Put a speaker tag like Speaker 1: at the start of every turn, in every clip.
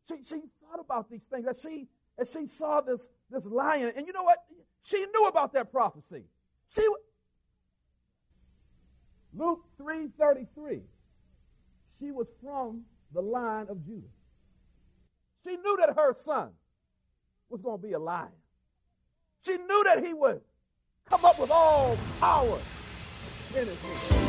Speaker 1: She thought about these things as she saw this lion. And you know what? She knew about that prophecy. Luke 3:33. She was from the line of Judah. She knew that her son was going to be a lion. She knew that he would come up with all power in his hand.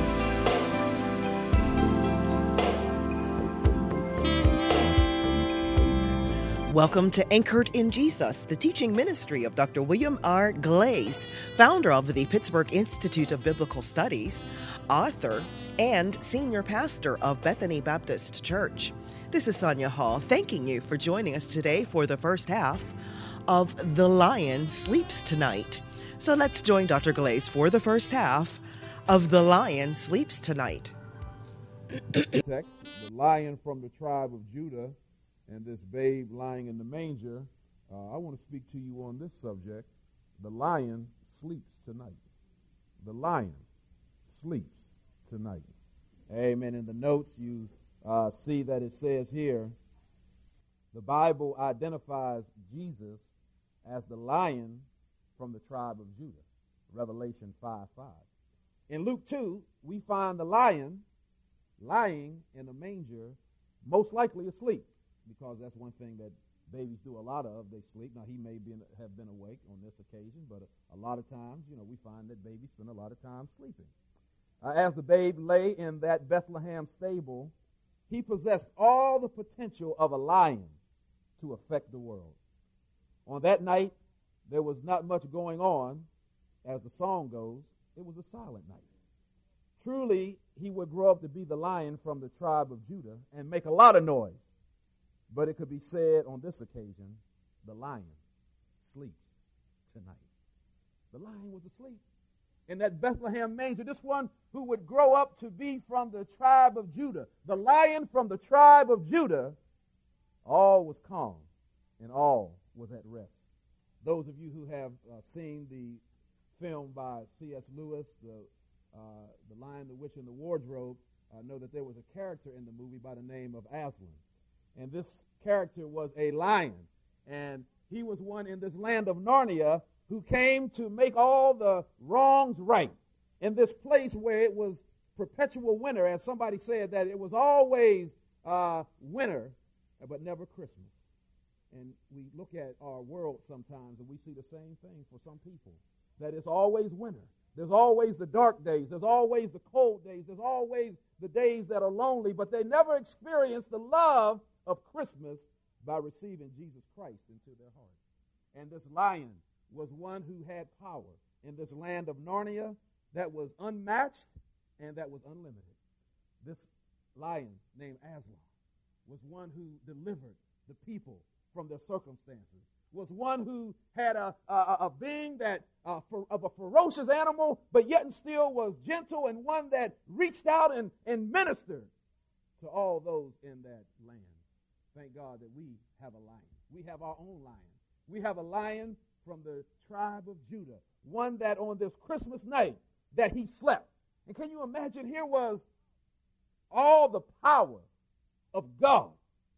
Speaker 2: Welcome to Anchored in Jesus, the teaching ministry of Dr. William R. Glaze, founder of the Pittsburgh Institute of Biblical Studies, author, and senior pastor of Bethany Baptist Church. This is Sonia Hall, thanking you for joining us today for the first half of The Lion Sleeps Tonight. So let's join Dr. Glaze for the first half of The Lion Sleeps Tonight.
Speaker 1: The lion from the tribe of Judah and this babe lying in the manger, I want to speak to you on this subject. The lion sleeps tonight. The lion sleeps tonight. Amen. In the notes, you see that it says here, the Bible identifies Jesus as the lion from the tribe of Judah, Revelation 5:5. In Luke 2, we find the lion lying in a manger, most likely asleep, because that's one thing that babies do a lot of. They sleep. Now, he may have been awake on this occasion, but a lot of times, we find that babies spend a lot of time sleeping. As the babe lay in that Bethlehem stable, he possessed all the potential of a lion to affect the world. On that night, there was not much going on. As the song goes, it was a silent night. Truly, he would grow up to be the lion from the tribe of Judah and make a lot of noise. But it could be said on this occasion, the lion sleeps tonight. The lion was asleep in that Bethlehem manger. This one who would grow up to be from the tribe of Judah, the lion from the tribe of Judah, all was calm and all was at rest. Those of you who have seen the film by C.S. Lewis, The Lion, the Witch, and the Wardrobe, know that there was a character in the movie by the name of Aslan. And this character was a lion. And he was one in this land of Narnia who came to make all the wrongs right. In this place where it was perpetual winter, as somebody said, that it was always winter, but never Christmas. And we look at our world sometimes and we see the same thing for some people, that it's always winter. There's always the dark days. There's always the cold days. There's always the days that are lonely, but they never experience the love of Christmas by receiving Jesus Christ into their heart. And this lion was one who had power in this land of Narnia that was unmatched and that was unlimited. This lion named Aslan was one who delivered the people from their circumstances, was one who had a being that of a ferocious animal, but yet and still was gentle, and one that reached out and ministered to all those in that land. Thank God that we have a lion. We have our own lion. We have a lion from the tribe of Judah, one that on this Christmas night that he slept. And can you imagine, here was all the power of God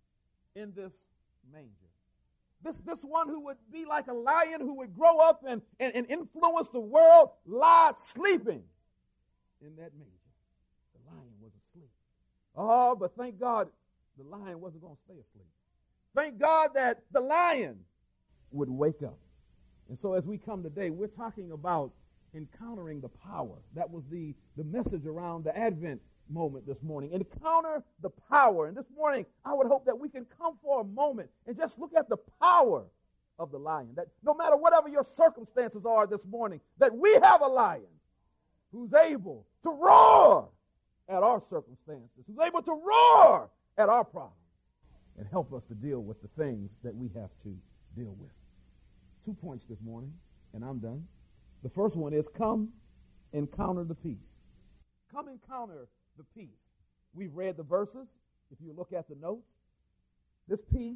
Speaker 1: in this manger. This one who would be like a lion, who would grow up and influence the world, lie sleeping in that manger. The lion was asleep. Oh, but thank God the lion wasn't going to stay asleep. Thank God that the lion would wake up. And so as we come today, we're talking about encountering the power. That was the message around the Advent moment this morning. Encounter the power. And this morning, I would hope that we can come for a moment and just look at the power of the lion. That no matter whatever your circumstances are this morning, that we have a lion who's able to roar at our circumstances, who's able to roar at our problems and help us to deal with the things that we have to deal with. 2 points this morning, and I'm done. The first one is come encounter the peace. Come encounter the peace. We've read the verses. If you look at the notes, this peace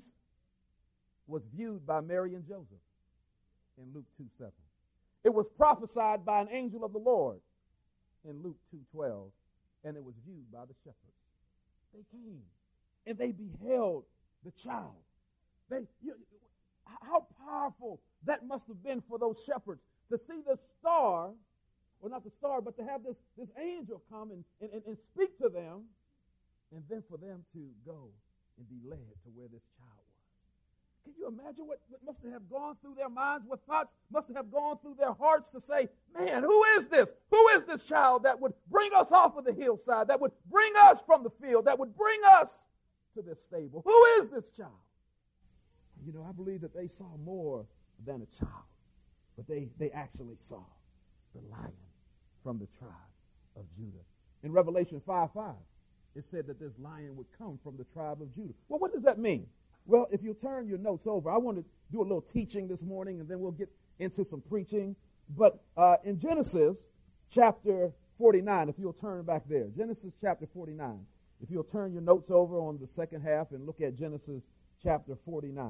Speaker 1: was viewed by Mary and Joseph in Luke 2:7. It was prophesied by an angel of the Lord in Luke 2:12, and it was viewed by the shepherds. They came and they beheld the child. How powerful that must have been for those shepherds to see the star, or not the star, but to have this angel come and speak to them, and then for them to go and be led to where this child was. Can you imagine what must have gone through their minds, what thoughts must have gone through their hearts to say, man, who is this? Who is this child that would bring us off of the hillside, that would bring us from the field, that would bring us to this stable? Who is this child? You know, I believe that they saw more than a child, but they actually saw the lion from the tribe of Judah. In Revelation 5:5, it said that this lion would come from the tribe of Judah. Well, what does that mean? Well, if you'll turn your notes over, I want to do a little teaching this morning, and then we'll get into some preaching. But in Genesis chapter 49, if you'll turn back there, Genesis chapter 49, if you'll turn your notes over on the second half and look at Genesis chapter 49.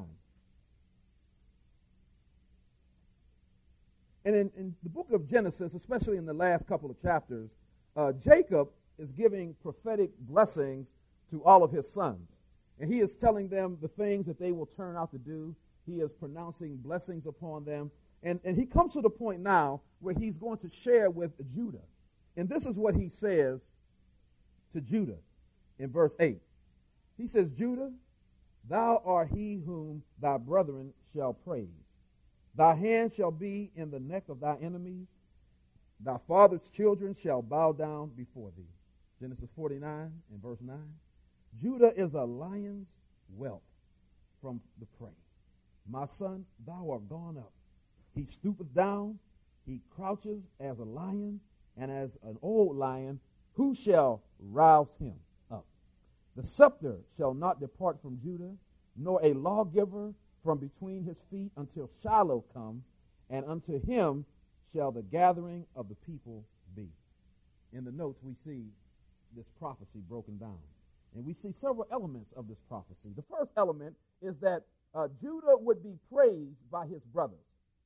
Speaker 1: And in the book of Genesis, especially in the last couple of chapters, Jacob is giving prophetic blessings to all of his sons. And he is telling them the things that they will turn out to do. He is pronouncing blessings upon them. And he comes to the point now where he's going to share with Judah. And this is what he says to Judah in verse 8. He says, Judah, thou art he whom thy brethren shall praise. Thy hand shall be in the neck of thy enemies. Thy father's children shall bow down before thee. Genesis 49 and verse 9. Judah is a lion's whelp from the prey. My son, thou art gone up. He stoopeth down, he crouches as a lion, and as an old lion, who shall rouse him up? The scepter shall not depart from Judah, nor a lawgiver from between his feet until Shiloh come, and unto him shall the gathering of the people be. In the notes we see this prophecy broken down. And we see several elements of this prophecy. The first element is that Judah would be praised by his brothers.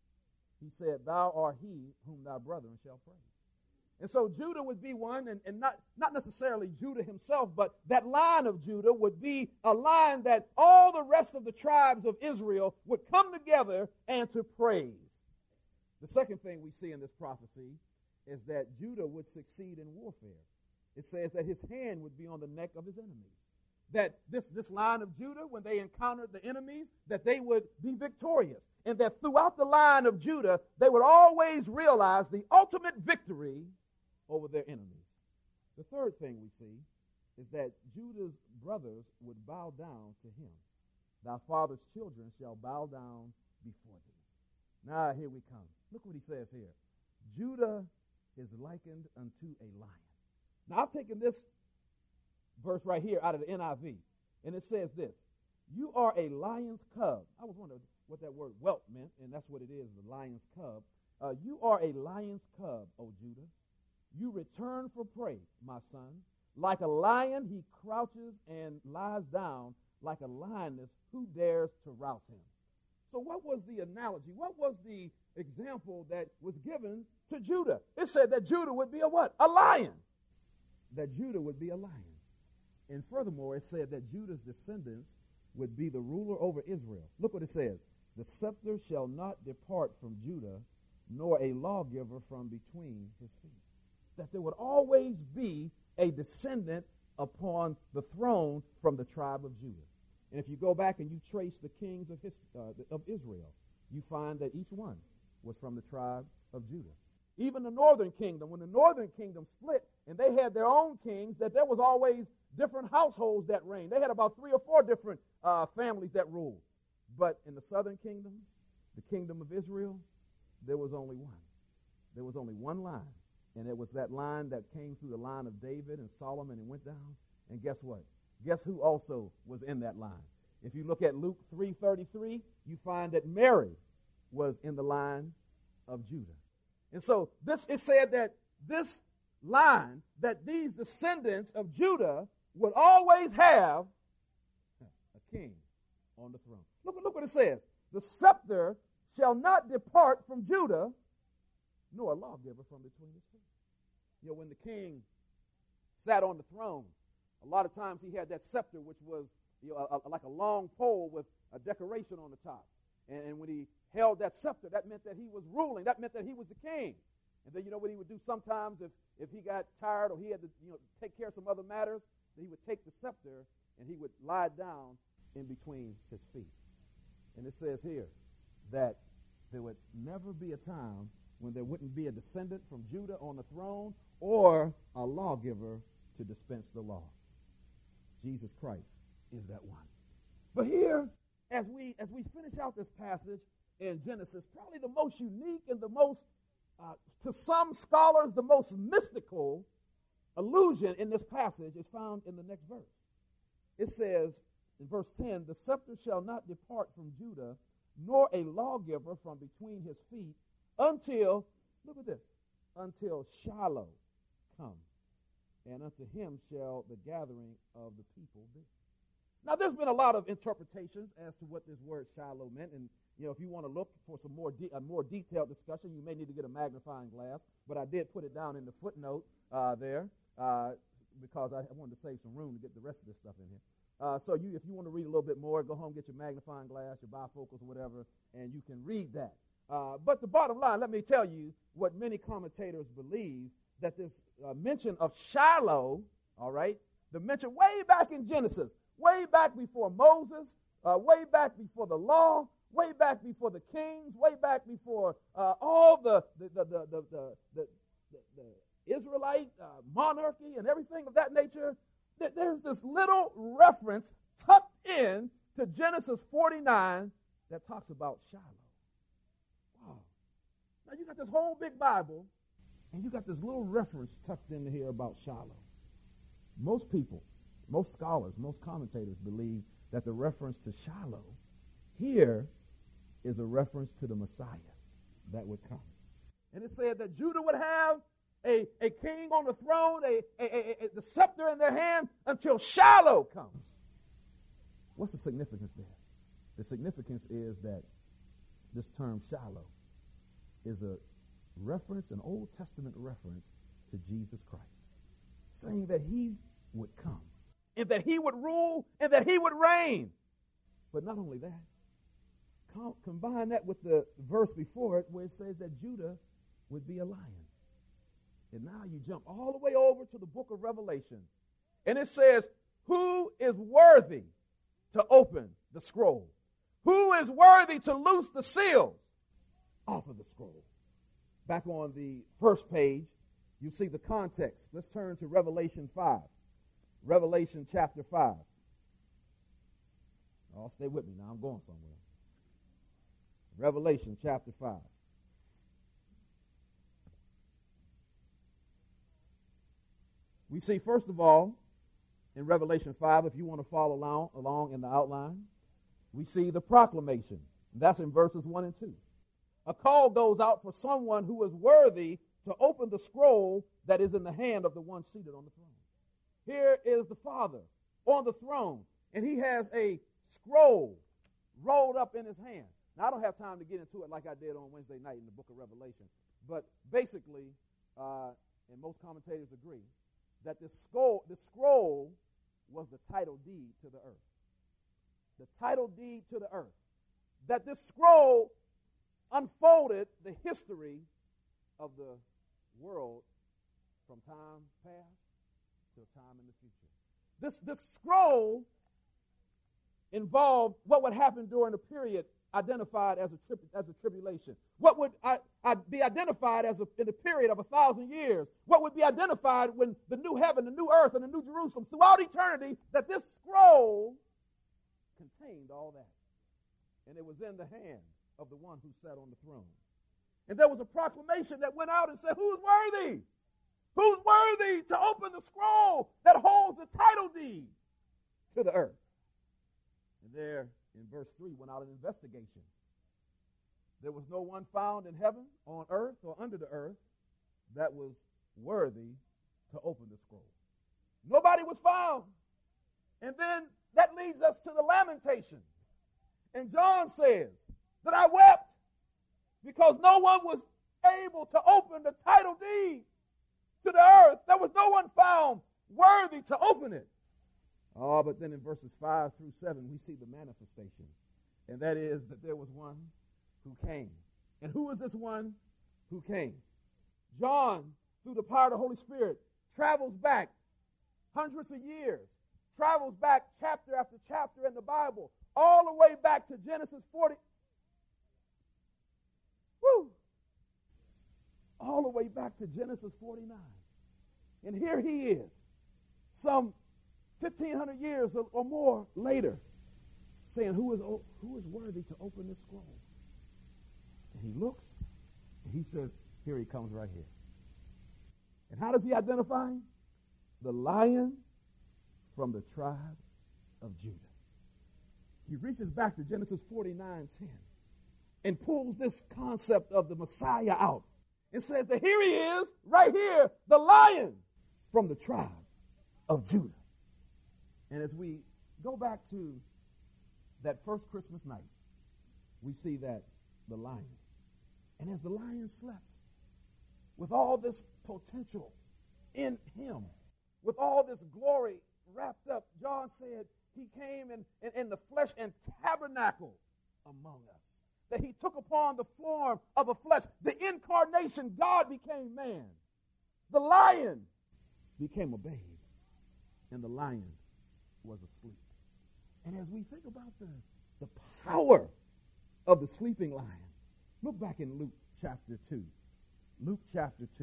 Speaker 1: He said, thou art he whom thy brethren shall praise. And so Judah would be one, and not necessarily Judah himself, but that line of Judah would be a line that all the rest of the tribes of Israel would come together and to praise. The second thing we see in this prophecy is that Judah would succeed in warfare. It says that his hand would be on the neck of his enemies. That this line of Judah, when they encountered the enemies, that they would be victorious. And that throughout the line of Judah, they would always realize the ultimate victory over their enemies. The third thing we see is that Judah's brothers would bow down to him. Thy father's children shall bow down before thee. Now here we come. Look what he says here. Judah is likened unto a lion. Now I've taken this verse right here out of the NIV, and it says this. You are a lion's cub. I was wondering what that word whelp meant, and that's what it is, the lion's cub. You are a lion's cub, O Judah. You return for prey, my son. Like a lion, he crouches and lies down. Like a lioness, who dares to rouse him? So what was the analogy? What was the example that was given to Judah? It said that Judah would be a what? A lion. That Judah would be a lion. And furthermore, it said that Judah's descendants would be the ruler over Israel. Look what it says. The scepter shall not depart from Judah, nor a lawgiver from between his feet. That there would always be a descendant upon the throne from the tribe of Judah. And if you go back and you trace the kings of Israel, you find that each one was from the tribe of Judah. Even the northern kingdom, when the northern kingdom split and they had their own kings, that there was always different households that reigned. They had about 3 or 4 different families that ruled. But in the southern kingdom, the kingdom of Israel, there was only one. There was only one line. And it was that line that came through the line of David and Solomon and went down. And guess what? Guess who also was in that line? If you look at Luke 3:33, you find that Mary was in the line of Judah. And so it said that this line, that these descendants of Judah would always have a king on the throne. Look what it says. The scepter shall not depart from Judah, nor a lawgiver from between his feet. You know, when the king sat on the throne, a lot of times he had that scepter, which was like a long pole with a decoration on the top. And when he held that scepter, that meant that he was ruling. That meant that he was the king. And then you know what he would do sometimes if he got tired or he had to take care of some other matters, then he would take the scepter and he would lie down in between his feet. And it says here that there would never be a time when there wouldn't be a descendant from Judah on the throne or a lawgiver to dispense the law. Jesus Christ is that one. But here, as we finish out this passage in Genesis, probably the most unique and the most, to some scholars, the most mystical allusion in this passage is found in the next verse. It says in verse 10, the scepter shall not depart from Judah, nor a lawgiver from between his feet until, look at this, until Shiloh come, and unto him shall the gathering of the people be. Now, there's been a lot of interpretations as to what this word Shiloh meant, and if you want to look for some a more detailed discussion, you may need to get a magnifying glass, but I did put it down in the footnote there because I wanted to save some room to get the rest of this stuff in here. So if you want to read a little bit more, go home, get your magnifying glass, your bifocals, or whatever, and you can read that. But the bottom line, let me tell you what many commentators believe, that this mention of Shiloh, all right, the mention way back in Genesis, way back before Moses, way back before the law, way back before the kings, way back before all the Israelite monarchy and everything of that nature, there's this little reference tucked in to Genesis 49 that talks about Shiloh. Wow. Now you got this whole big Bible, and you got this little reference tucked in here about Shiloh. Most people, most scholars, most commentators believe that the reference to Shiloh here is a reference to the Messiah that would come. And it said that Judah would have a king on the throne, the scepter in their hand until Shiloh comes. What's the significance there? The significance is that this term Shiloh is a reference, an Old Testament reference to Jesus Christ, saying that he would come and that he would rule and that he would reign. But not only that, combine that with the verse before it where it says that Judah would be a lion. And now you jump all the way over to the book of Revelation, and it says, who is worthy to open the scroll? Who is worthy to loose the seals off of the scroll? Back on the first page, you see the context. Let's turn to Revelation 5. Revelation chapter 5. Oh, stay with me now. I'm going somewhere. Revelation chapter 5. We see, first of all, in Revelation 5, if you want to follow along in the outline, we see the proclamation. That's in verses 1 and 2. A call goes out for someone who is worthy to open the scroll that is in the hand of the one seated on the throne. Here is the Father on the throne, and he has a scroll rolled up in his hand. Now, I don't have time to get into it like I did on Wednesday night in the book of Revelation, but basically, and most commentators agree, that the scroll was the title deed to the earth. The title deed to the earth. That this scroll unfolded the history of the world from time past to time in the future. This scroll involved what would happen during a period identified as a tribulation. What would be identified as in a period of 1,000 years? What would be identified when the new heaven, the new earth, and the new Jerusalem, throughout eternity, that this scroll contained all that. And it was in the hand of the one who sat on the throne. And there was a proclamation that went out and said, who's worthy? Who's worthy to open the scroll that holds the title deed to the earth? And there, in verse 3, went out an investigation. There was no one found in heaven, on earth, or under the earth that was worthy to open the scroll. Nobody was found. And then that leads us to the lamentation. And John says that I wept because no one was able to open the title deed to the earth. There was no one found worthy to open it. But then in verses 5 through 7, we see the manifestation. And that is that there was one who came. And who is this one who came? John, through the power of the Holy Spirit, travels back hundreds of years, travels back chapter after chapter in the Bible, all the way back to Genesis 40. All the way back to Genesis 49. And here he is, some 1,500 years or more later, saying, who is worthy to open this scroll? And he looks, and he says, here he comes right here. And how does he identify him? The Lion from the tribe of Judah. He reaches back to Genesis 49:10 and pulls this concept of the Messiah out and says that here he is, right here, the Lion from the tribe of Judah. And as we go back to that first Christmas night, we see that the Lion. And as the Lion slept, with all this potential in him, with all this glory wrapped up, John said he came in the flesh and tabernacled among us. That he took upon the form of a flesh. The incarnation, God became man. The Lion became a babe. And the Lion was asleep. And as we think about the power of the sleeping lion, look back in Luke chapter 2. Luke chapter 2.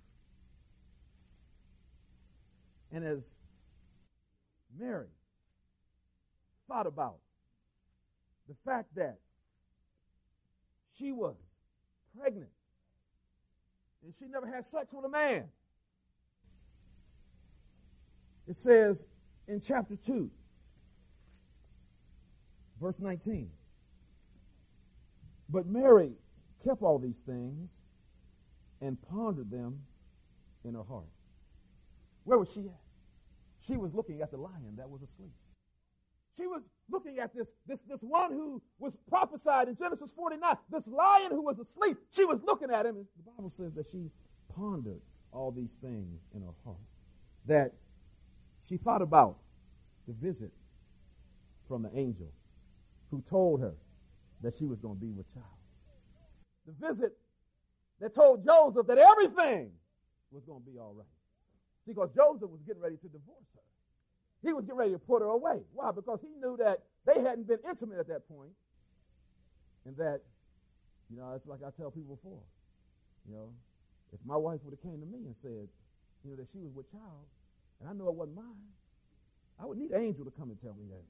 Speaker 1: And as Mary thought about the fact that she was pregnant and she never had sex with a man, it says in chapter 2, verse 19, but Mary kept all these things and pondered them in her heart. Where was she at? She was looking at the lion that was asleep. She was looking at this one who was prophesied in Genesis 49, this lion who was asleep. She was looking at him, and the Bible says that she pondered all these things in her heart, that she thought about the visit from the angel who told her that she was going to be with child. The visit that told Joseph that everything was going to be all right. See, because Joseph was getting ready to divorce her. He was getting ready to put her away. Why? Because he knew that they hadn't been intimate at that point. And that, it's like I tell people before, if my wife would have came to me and said, that she was with child, and I know it wasn't mine, I would need an angel to come and tell me that.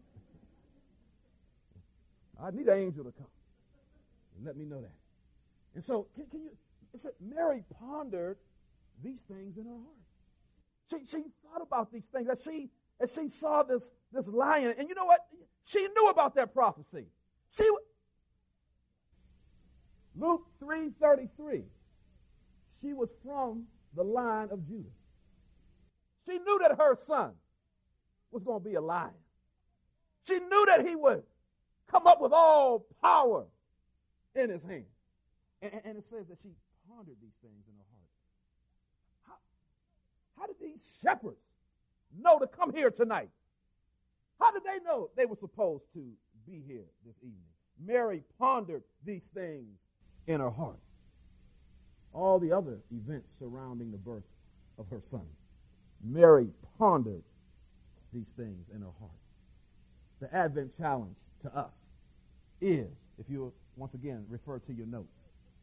Speaker 1: I'd need an angel to come and let me know that. And so, can you, it said Mary pondered these things in her heart. She thought about these things as she saw this lion. And you know what? She knew about that prophecy. Luke 3:33. She was from the line of Judah. She knew that her son was going to be a lion. She knew that he would come up with all power in his hand. And it says that she pondered these things in her heart. How did these shepherds know to come here tonight? How did they know they were supposed to be here this evening? Mary pondered these things in her heart. All the other events surrounding the birth of her son. Mary pondered these things in her heart. The Advent challenge to us is, if you once again refer to your notes,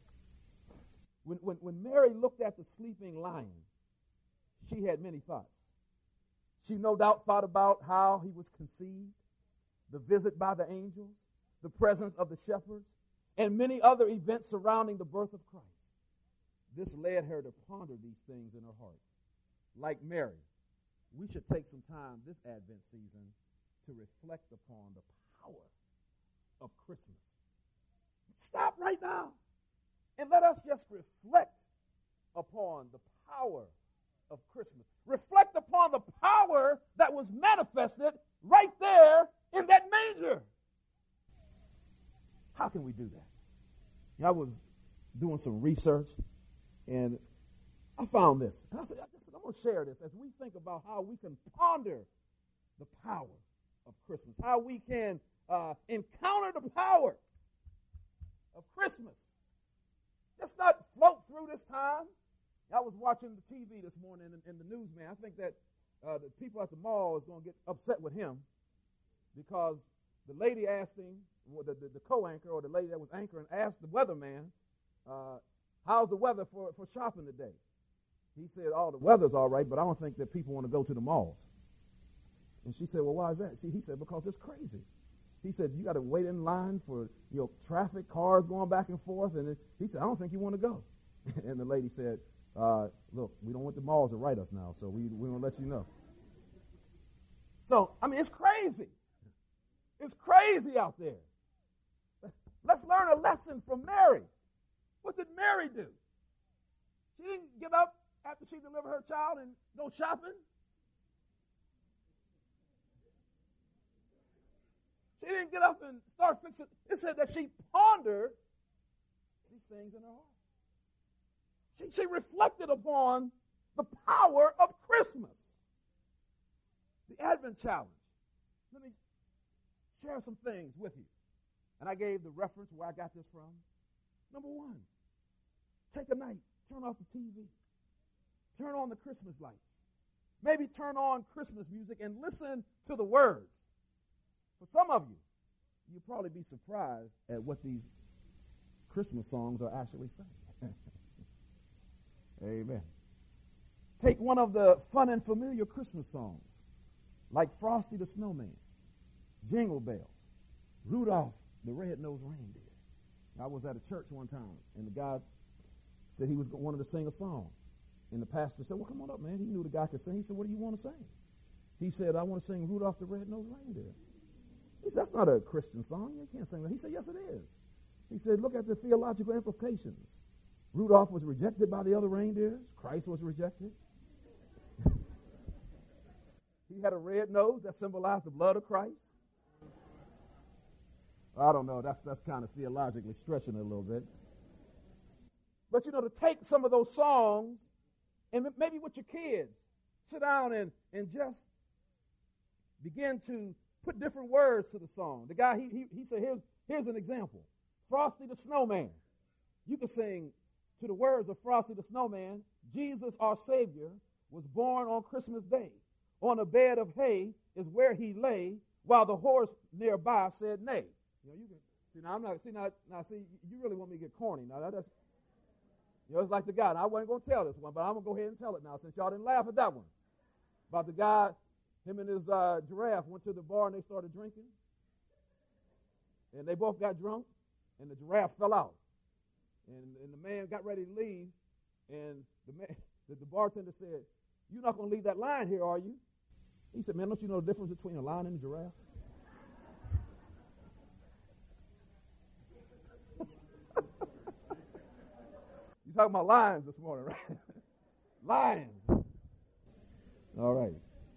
Speaker 1: when Mary looked at the sleeping lion, she had many thoughts. She no doubt thought about how he was conceived, the visit by the angels, the presence of the shepherds, and many other events surrounding the birth of Christ. This led her to ponder these things in her heart. Like Mary, we should take some time this Advent season to reflect upon the power of Christmas. Stop right now and let us just reflect upon the power of Christmas. Reflect upon the power that was manifested right there in that manger. How can we do that? I was doing some research, and I found this. And I'm going to share this as we think about how we can ponder the power of Christmas, how we can encounter the power of Christmas. Just not float through this time. I was watching the TV this morning in the newsman. I think that the people at the mall is going to get upset with him because the lady asked him, the co-anchor or the lady that was anchoring asked the weatherman, how's the weather for shopping today? He said, oh, the weather's all right, but I don't think that people want to go to the malls. And she said, well, why is that? He said, because it's crazy. He said, you got to wait in line for traffic, cars going back and forth. And he said, I don't think you want to go. And the lady said, look, we don't want the malls to write us now, so we want to let you know. So, I mean, it's crazy. It's crazy out there. Let's learn a lesson from Mary. What did Mary do? She didn't give up after she delivered her child and go shopping. She didn't get up and start fixing. It said that she pondered these things in her heart. She reflected upon the power of Christmas. The Advent challenge. Let me share some things with you. And I gave the reference where I got this from. Number one, take a night, turn off the TV. Turn on the Christmas lights. Maybe turn on Christmas music and listen to the words. For some of you, you'll probably be surprised at what these Christmas songs are actually saying. Amen. Take one of the fun and familiar Christmas songs, like Frosty the Snowman, Jingle Bells, Rudolph the Red-Nosed Reindeer. I was at a church one time, and the guy said he wanted to sing a song. And the pastor said, well, come on up, man. He knew the guy could sing. He said, what do you want to sing? He said, I want to sing Rudolph the Red-Nosed Reindeer. He said, that's not a Christian song. You can't sing that. He said, yes, it is. He said, look at the theological implications. Rudolph was rejected by the other reindeers. Christ was rejected. He had a red nose that symbolized the blood of Christ. I don't know. That's kind of theologically stretching it a little bit. But, to take some of those songs and maybe with your kids, sit down and just begin to put different words to the song. The guy, he said, here's an example. Frosty the Snowman. You can sing to the words of Frosty the Snowman, Jesus our Savior was born on Christmas Day. On a bed of hay is where he lay, while the horse nearby said nay. You can see now. I'm not see. You really want me to get corny now? That's it's like the guy. Now, I wasn't going to tell this one, but I'm going to go ahead and tell it now since y'all didn't laugh at that one. About the guy, him and his giraffe went to the bar and they started drinking, and they both got drunk, and the giraffe fell out, and the man got ready to leave, and the bartender said, "You're not going to leave that lion here, are you?" He said, "Man, don't you know the difference between a lion and a giraffe?" You're talking about lions this morning, right? Lions. All right.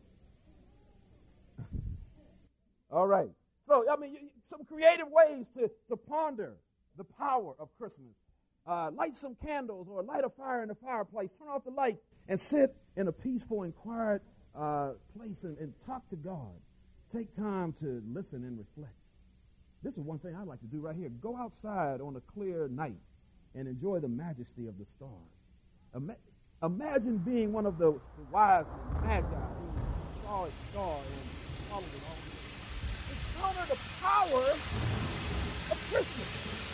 Speaker 1: All right. So, some creative ways to ponder the power of Christmas. Light some candles or light a fire in the fireplace. Turn off the lights and sit in a peaceful and quiet place and talk to God. Take time to listen and reflect. This is one thing I like to do right here. Go outside on a clear night and enjoy the majesty of the stars. Imagine being one of the wise magi who saw a star and followed it all. Encounter the power of Christmas.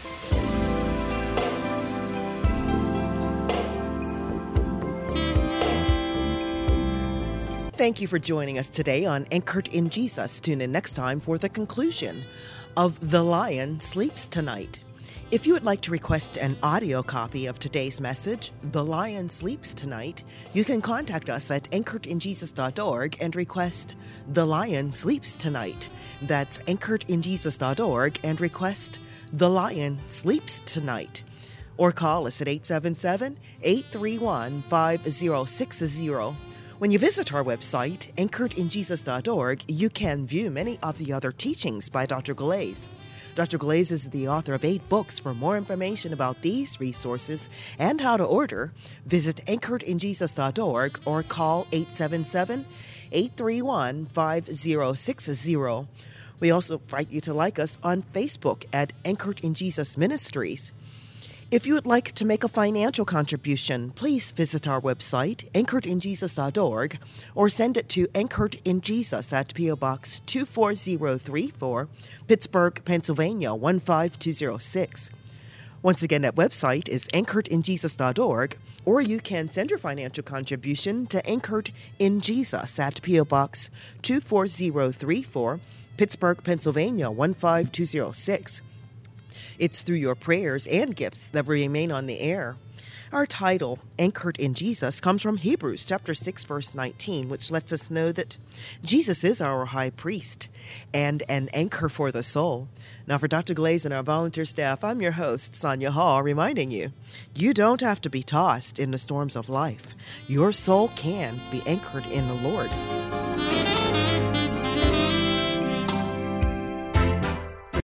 Speaker 2: Thank you for joining us today on Anchored in Jesus. Tune in next time for the conclusion of The Lion Sleeps Tonight. If you would like to request an audio copy of today's message, The Lion Sleeps Tonight, you can contact us at anchoredinjesus.org and request The Lion Sleeps Tonight. That's anchoredinjesus.org and request The Lion Sleeps Tonight. Or call us at 877-831-5060. When you visit our website, anchoredinjesus.org, you can view many of the other teachings by Dr. Glaze. Dr. Glaze is the author of 8 books. For more information about these resources and how to order, visit anchoredinjesus.org or call 831-5060. We also invite you to like us on Facebook at Anchored in Jesus Ministries. If you would like to make a financial contribution, please visit our website, anchoredinjesus.org, or send it to Anchored in Jesus at P.O. Box 24034, Pittsburgh, Pennsylvania 15206. Once again, that website is anchoredinjesus.org, or you can send your financial contribution to Anchored in Jesus at P.O. Box 24034, Pittsburgh, Pennsylvania 15206. It's through your prayers and gifts that we remain on the air. Our title, Anchored in Jesus, comes from Hebrews chapter 6, verse 19, which lets us know that Jesus is our high priest and an anchor for the soul. Now, for Dr. Glaze and our volunteer staff, I'm your host, Sonia Hall, reminding you, you don't have to be tossed in the storms of life. Your soul can be anchored in the Lord.